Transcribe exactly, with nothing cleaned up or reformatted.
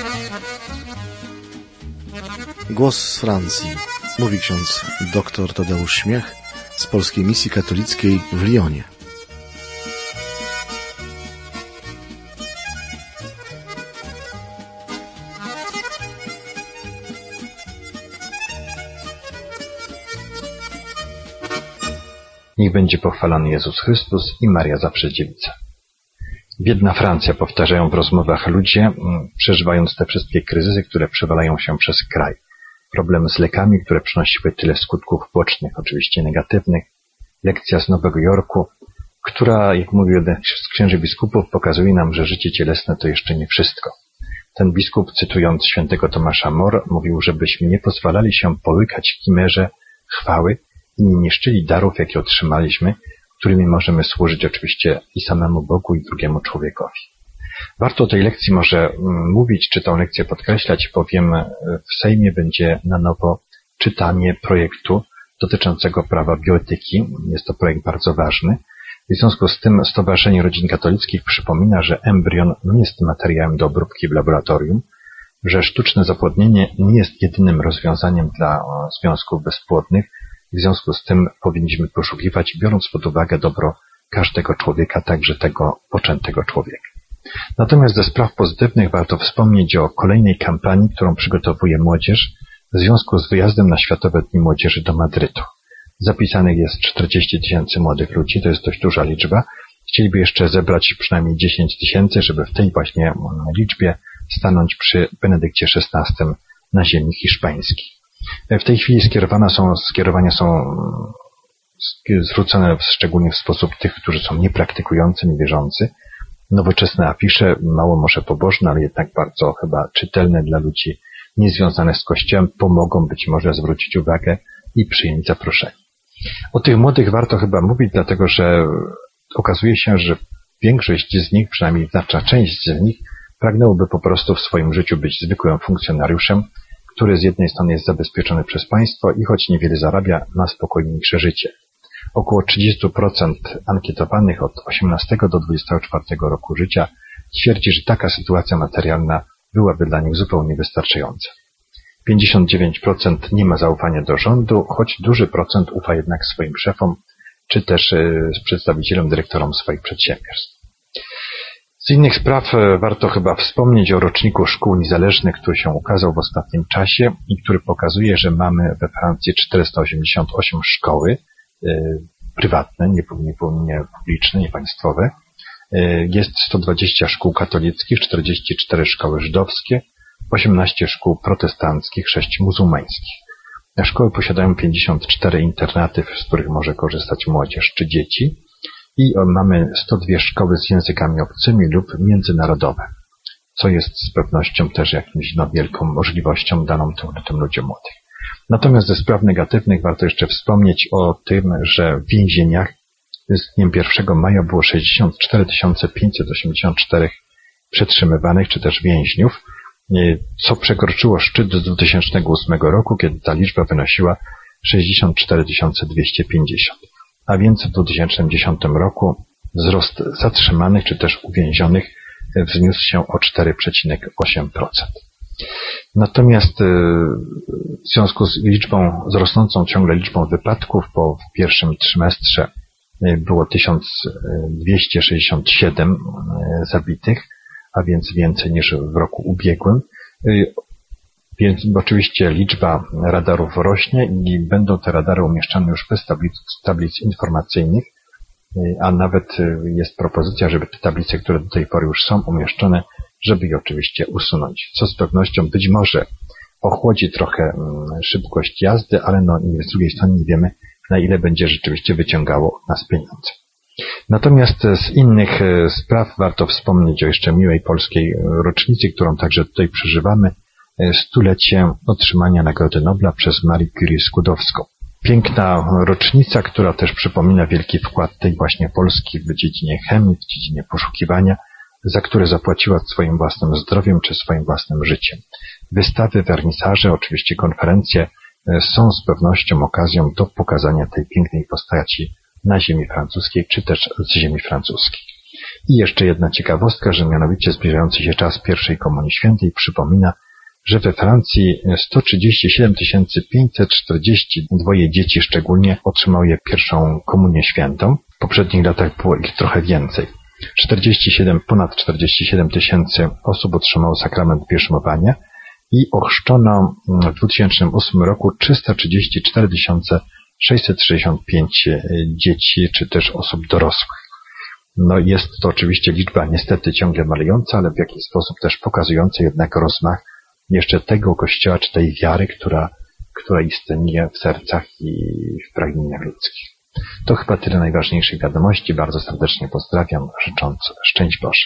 Głos z Francji. Mówi ksiądz dr Tadeusz Śmiech z Polskiej Misji Katolickiej w Lyonie. Niech będzie pochwalony Jezus Chrystus i Maria zawsze dziewica. Biedna Francja, powtarzają w rozmowach ludzie, przeżywając te wszystkie kryzysy, które przewalają się przez kraj. Problemy z lekami, które przynosiły tyle skutków bocznych, oczywiście negatywnych. Lekcja z Nowego Jorku, która, jak mówił jeden z księży biskupów, pokazuje nam, że życie cielesne to jeszcze nie wszystko. Ten biskup, cytując świętego Tomasza More, mówił, żebyśmy nie pozwalali się połykać w chimerze chwały i nie niszczyli darów, jakie otrzymaliśmy, którymi możemy służyć oczywiście i samemu Bogu, i drugiemu człowiekowi. Warto o tej lekcji może mówić, czy tę lekcję podkreślać, bowiem w Sejmie będzie na nowo czytanie projektu dotyczącego prawa bioetyki. Jest to projekt bardzo ważny. W związku z tym Stowarzyszenie Rodzin Katolickich przypomina, że embrion nie jest materiałem do obróbki w laboratorium, że sztuczne zapłodnienie nie jest jedynym rozwiązaniem dla związków bezpłodnych. W związku z tym powinniśmy poszukiwać, biorąc pod uwagę dobro każdego człowieka, także tego poczętego człowieka. Natomiast ze spraw pozytywnych warto wspomnieć o kolejnej kampanii, którą przygotowuje młodzież w związku z wyjazdem na Światowe Dni Młodzieży do Madrytu. Zapisanych jest czterdzieści tysięcy młodych ludzi, to jest dość duża liczba. Chcieliby jeszcze zebrać przynajmniej dziesięć tysięcy, żeby w tej właśnie liczbie stanąć przy Benedykcie szesnastym na ziemi hiszpańskiej. W tej chwili skierowane są, skierowania są zwrócone szczególnie w sposób tych, którzy są niepraktykujący, niewierzący. Nowoczesne afisze, mało może pobożne, ale jednak bardzo chyba czytelne dla ludzi niezwiązane z Kościołem, pomogą być może zwrócić uwagę i przyjąć zaproszenie. O tych młodych warto chyba mówić, dlatego że okazuje się, że większość z nich, przynajmniej znaczna część z nich, pragnęłoby po prostu w swoim życiu być zwykłym funkcjonariuszem, który z jednej strony jest zabezpieczony przez państwo i choć niewiele zarabia, ma spokojniejsze życie. Około trzydzieści procent ankietowanych od osiemnastego do dwudziestego czwartego roku życia twierdzi, że taka sytuacja materialna byłaby dla nich zupełnie wystarczająca. pięćdziesiąt dziewięć procent nie ma zaufania do rządu, choć duży procent ufa jednak swoim szefom, czy też z przedstawicielom, dyrektorom swoich przedsiębiorstw. Z innych spraw warto chyba wspomnieć o roczniku szkół niezależnych, który się ukazał w ostatnim czasie i który pokazuje, że mamy we Francji czterysta osiemdziesiąt osiem szkoły y, prywatne, nie, nie, nie publiczne, nie państwowe. Y, jest sto dwadzieścia szkół katolickich, czterdzieści cztery szkoły żydowskie, osiemnaście szkół protestanckich, sześć muzułmańskich. Szkoły posiadają pięćdziesiąt cztery internaty, z których może korzystać młodzież czy dzieci. I mamy sto dwie szkoły z językami obcymi lub międzynarodowe, co jest z pewnością też jakimś no, wielką możliwością daną tym, tym ludziom młodych. Natomiast ze spraw negatywnych warto jeszcze wspomnieć o tym, że w więzieniach z dniem pierwszego maja było sześćdziesiąt cztery tysiące pięćset osiemdziesiąt cztery przetrzymywanych czy też więźniów, co przekroczyło szczyt z dwutysięcznego ósmego roku, kiedy ta liczba wynosiła sześćdziesiąt cztery tysiące dwieście pięćdziesiąt. A więc w dwa tysiące dziesiątym roku wzrost zatrzymanych czy też uwięzionych wzniósł się o cztery przecinek osiem procent. Natomiast w związku z liczbą, z rosnącą ciągle liczbą wypadków, bo w pierwszym trymestrze było tysiąc dwieście sześćdziesiąt siedem zabitych, a więc więcej niż w roku ubiegłym, więc oczywiście liczba radarów rośnie i będą te radary umieszczane już bez tablic, tablic informacyjnych, a nawet jest propozycja, żeby te tablice, które do tej pory już są umieszczone, żeby je oczywiście usunąć, co z pewnością być może ochłodzi trochę szybkość jazdy, ale no z drugiej strony nie wiemy, na ile będzie rzeczywiście wyciągało od nas pieniądze. Natomiast z innych spraw warto wspomnieć o jeszcze miłej polskiej rocznicy, którą także tutaj przeżywamy, stulecie otrzymania Nagrody Nobla przez Marie Curie Skłodowską. Piękna rocznica, która też przypomina wielki wkład tej właśnie Polski w dziedzinie chemii, w dziedzinie poszukiwania, za które zapłaciła swoim własnym zdrowiem czy swoim własnym życiem. Wystawy, wernisaże, oczywiście konferencje są z pewnością okazją do pokazania tej pięknej postaci na ziemi francuskiej czy też z ziemi francuskiej. I jeszcze jedna ciekawostka, że mianowicie zbliżający się czas pierwszej Komunii Świętej przypomina, że we Francji sto trzydzieści siedem tysięcy pięćset czterdzieści dwa dzieci szczególnie otrzymało je pierwszą Komunię Świętą. W poprzednich latach było ich trochę więcej. czterdzieści siedem, ponad czterdzieści siedem tysięcy osób otrzymało sakrament bierzmowania i ochrzczono w dwa tysiące ósmym roku trzysta trzydzieści cztery tysiące sześćset sześćdziesiąt pięć dzieci, czy też osób dorosłych. No jest to oczywiście liczba niestety ciągle malejąca, ale w jakiś sposób też pokazująca jednak rozmach jeszcze tego Kościoła, czy tej wiary, która, która istnieje w sercach i w pragnieniach ludzkich. To chyba tyle najważniejszych wiadomości. Bardzo serdecznie pozdrawiam, życząc szczęść Boże.